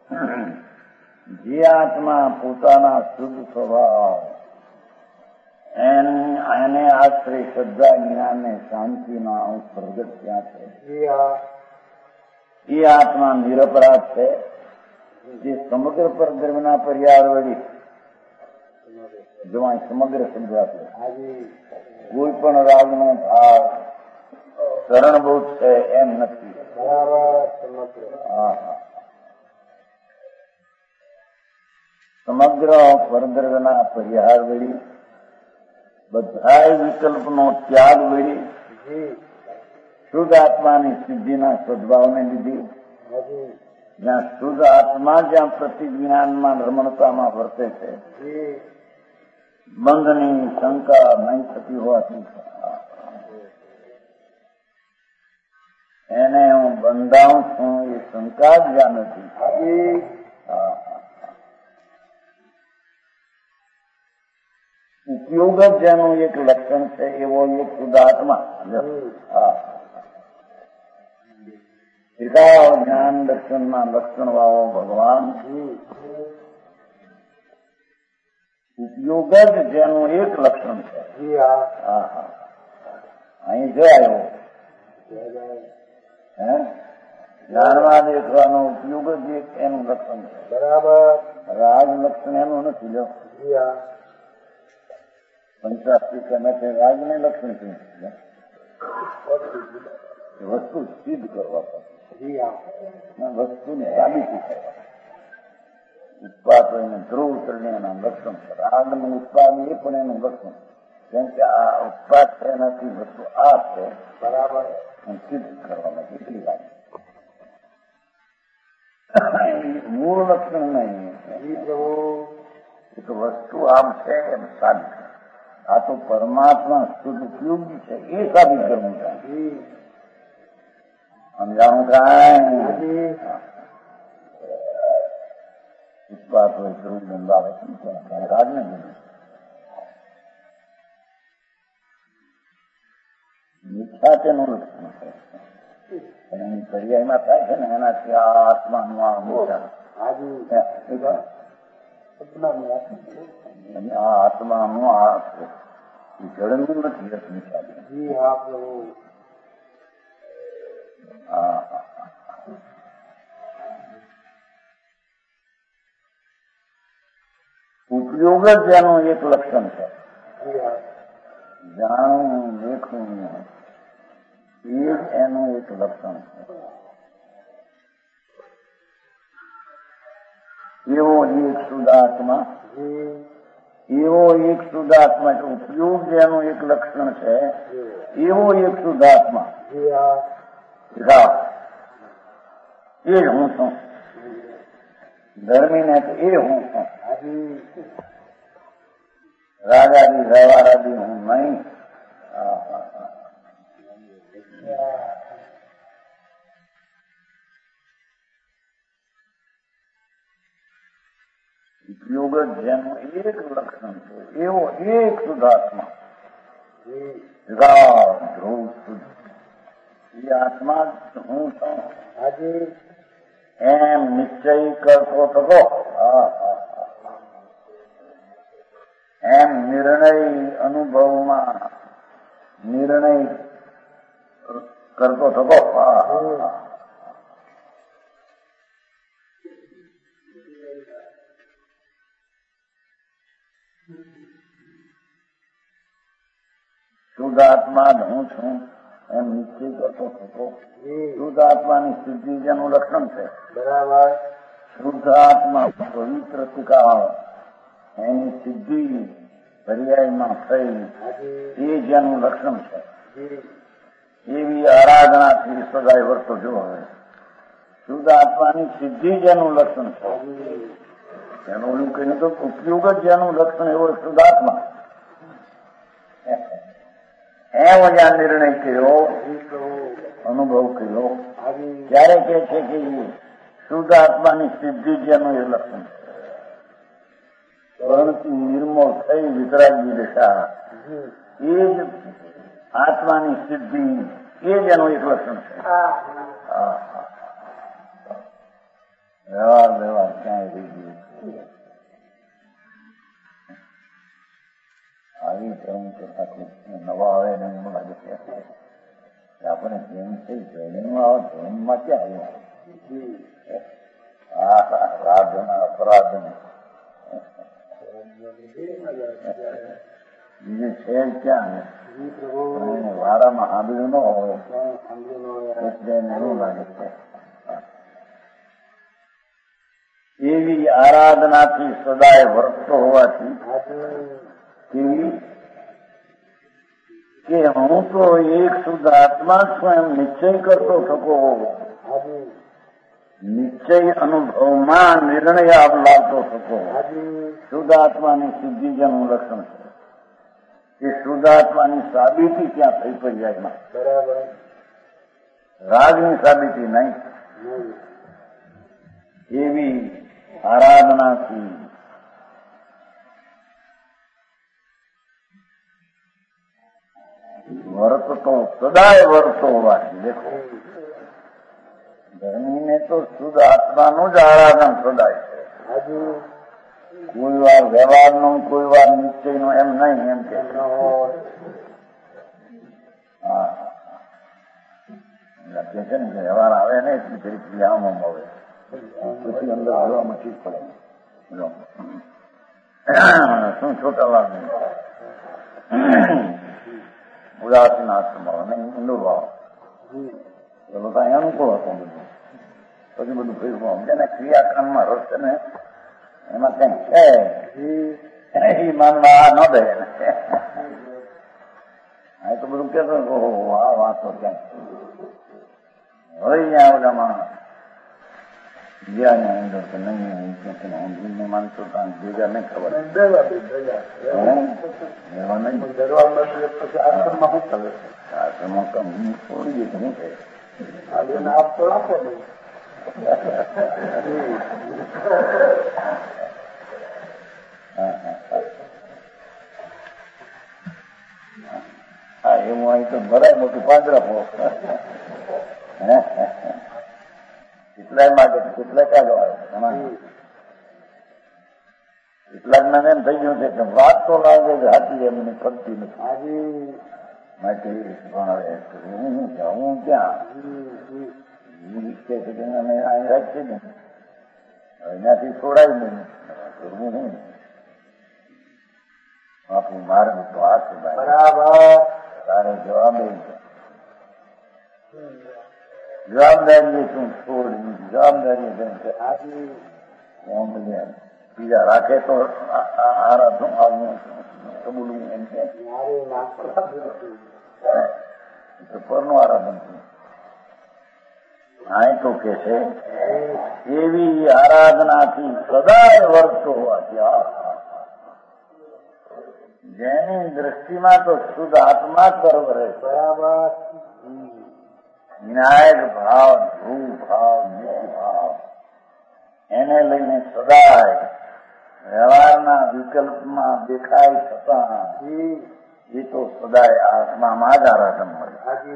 S2: જે આત્મા પોતાના શુદ્ધ સ્વભાવ એને આશ્રય શ્રદ્ધા જ્ઞાન ને શાંતિનો અંશ પ્રગટ ક્યાં છે? એ આત્મા નિરપરાધ છે, જે સમગ્ર પરદ્રવ્યના પર્યાર વળી જો સમગ્ર સમજાશે કોઈ પણ રાગનો ભાવ શરણભૂત છે એમ નથી. સમગ્ર પરદ્રવ્યના પર્યાર વળી બધા વિકલ્પનો ત્યાગ વળી શુદ્ધ આત્માની સિદ્ધિના સદભાવને લીધી જ્યાં શુદ્ધ આત્મા જ્યાં પ્રતિજ્ઞાનમાં રમણતામાં વર્તે છે, બંધની શંકા નહીં થતી હોવાથી એને હું બંધાઉં છું એ શંકા જ જ્યાં નથી. ઉપયોગ જ જેનું એક લક્ષણ છે એવો એક શુદ્ધ આત્મા. જ્ઞાન દર્શનમાં લક્ષણ વાળો ભગવાન ઉપયોગ જ જેનું એક લક્ષણ છે. હા હા અહીં જો આવ્યો હે જ્ઞાનમાં દેખવાનો ઉપયોગ જ એક એનું લક્ષણ છે. બરાબર. રાગ લક્ષણ એનું નથી. લો પંચાસ્તી કે મેં રાગ ને લક્ષણ છે વસ્તુ સિદ્ધ કરવા પડે, વસ્તુની સાબિતી કરવા. ઉત્પાદ એને ધ્રુવ ચરણે એના લક્ષણ છે. રાગનું ઉત્પાદ એ પણ એનું લક્ષણ, કેમ કે આ ઉત્પાદ છે એનાથી વસ્તુ આ છે બરાબર સિદ્ધ કરવામાં કેટલી વાત મૂળ લક્ષણ નહીં. એક વસ્તુ આમ છે એમ સાબિત. આ તો પરમાત્મા શુદ્ધ ઉપયોગી છે એ સાબિત કરવું છે. સમજાણું કાંઈ ઉત્પાદ હોય ધ્રુવ બંધાવે રાગ ને મિથ્યા તેનું લક્ષણ છે. અને એની પર્યાયમાં થાય છે ને એનાથી આ આત્માનું આ મોટા આ આત્માનું આ જળનું નથી ઉપયોગ જ એનું એક લક્ષણ છે. જાણવું દેખવું એ જ એનું એક લક્ષણ છે. એવો એક શુદ્ધાત્મા એવો એક શુદ્ધાત્મા એટલે ઉપયોગ જેનું એક લક્ષણ છે એવો એક શુદ્ધાત્મા એ જ હું છું. ધર્મીને તો એ હું છું. રાગાદી વ્યવહારાદી હું નહીં. ઉપયોગ જ જેનું એક લક્ષણ છે એવો એક શુદ્ધાત્મા ધ્રુવ શુદ્ધ એ આત્મા હું છું એમ નિશ્ચય કરતો થતો. એમ નિર્ણય અનુભવમાં નિર્ણય કરતો થતો. શુદ્ધ આત્મા હું છું એમ નિશ્ચય કરતો થતો. શુદ્ધ આત્માની સિદ્ધિ જેનું લક્ષણ છે બરાબર. શુદ્ધ આત્મા પવિત્ર ટીકા એની સિદ્ધિ પર્યાયમાં થઈ એ જેનું લક્ષણ છે એવી આરાધનાથી સદાય વર્તો જો. હવે શુદ્ધ આત્માની સિદ્ધિ જેનું લક્ષણ છે એનું ઓલું કહીએ તો ઉપયોગ જ જેનું લક્ષણ એવો શુદ્ધ આત્મા. એમ જ્યાં નિર્ણય કર્યો અનુભવ કર્યો ત્યારે કે છે કે શુદ્ધ આત્માની સિદ્ધિ જેનું એ લક્ષણ છે. પરંતુ નિર્મળ થઈ વિતરાગી દશા એ જ આત્માની સિદ્ધિ એ જ એનું એક લક્ષણ છે. વ્યવહાર વ્યવહાર ક્યાંય રહી ગયું. આવી કહું કે આખું નવા આવે ને એમ લાગે છે આપણે જેમ છે જૈનમાં આવો ધર્મમાં ક્યાં આવ્યું રાધના અપરાધન બીજું છે ક્યાં વારામાં સાંભળ્યું ન હોય એટલે એવું લાગે છે. એવી આરાધનાથી સદાય વર્તતો હોવાથી કેવી કે હું તો એક શુદ્ધ આત્મા છું એમ નિશ્ચય કરતો થકો હોવો, નિશ્ચય અનુભવમાં નિર્ણય આપ લાવતો થકો. શુદ્ધ આત્માની સિદ્ધિજનું લક્ષણ છે કે શુદ્ધ આત્માની સાબિતી ક્યાં થઈ પર્યાયમાં, બરાબર, રાગની સાબિતી નહીં. એવી આરાધનાથી વર્તતો સદાય વર્તો હોવાથી દેખો ધર્મીને તો શુદ્ધ આત્માનું જ આરાધન સદાય છે. કોઈ વાર વ્યવહારનું કોઈ વાર નિશ્ચયનું એમ નહીં, એમ કે હા લખે છે ને વ્યવહાર આવે ને એટલી ફરી ક્રિયામાં મળે પછી અંદર હવામાં ઠીક પડે. શું છોટા વાર ઉદાસીન આશ્રમ નહીં ઊંડો ભાવ બધા અનુકૂળ હતો બધું. પછી બધું ફેરવું જેને ક્રિયાક્રમમાં રસ છે ને એમાં કઈ છે એ માનવા ન દે. આ તો બધું કેતો આ વાતો ક્યાંક હવે અહીંયા ઓલામાં ગયા અંદર કે નહીં માનતો ભેગા નહીં ખબર આશ્રમમાં કમ છોડી દે નહીં કહે આપતો આપો નહીં. હા એવું અહીં તો ભરાય મોટું પાંદરા પો કેટલાય માગે કેટલાય ચાલો આવે. કેટલાક મને એમ થઈ ગયું છે કે વાત તો લાગે કે હાથી એમને કરતી નથી માટે હું જાઉં ક્યાં કે અમે અહીં રાખીએ ને અહીંયાથી છોડાય નહીં કરવું હું બાપુ મારે તો આ છે બરાબર તારે જવાબ જવાબદારી શું છોડ જવાબદારી બીજા રાખે તો આરાધનું આવવું કબૂલવું એમ કે પરનું આરાધન છે. આ તો કે છે એવી આરાધનાથી સદાય વર્તતો હોવાથી જેની દ્રષ્ટિમાં તો શુદ્ધ આત્મા સર્વ રહે, બરાબર, વિનાયક ભાવ ધ્રુવ ભાવ નિત્ય ભાવ એને લઈને સદાય વ્યવહારના વિકલ્પમાં દેખાય છતાં એ તો સદાય આત્મામાં જ આરાધન મળે.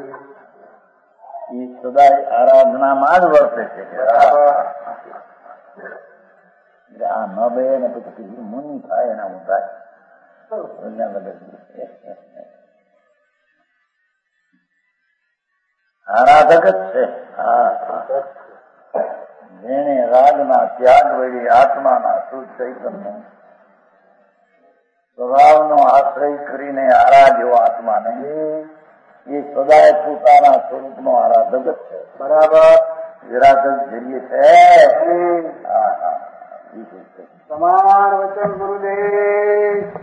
S2: એ સદાય આરાધનામાં જ વર્તે છે. આ ન બે ને પછી મુનિ થાય એના હું થાય આરાધક જ છે. જેને રાગના ત્યાગ વળી આત્માના શુદ્ધ ચૈતન્ય સ્વભાવનો આશ્રય કરીને આરાધ્યો આત્માને એ સદાય પોતાના સ્વરૂપનો આરાધક જ છે. બરાબર, વિરાધક જરીએ છે. હા હા સમાન વચન ગુરુદેવ.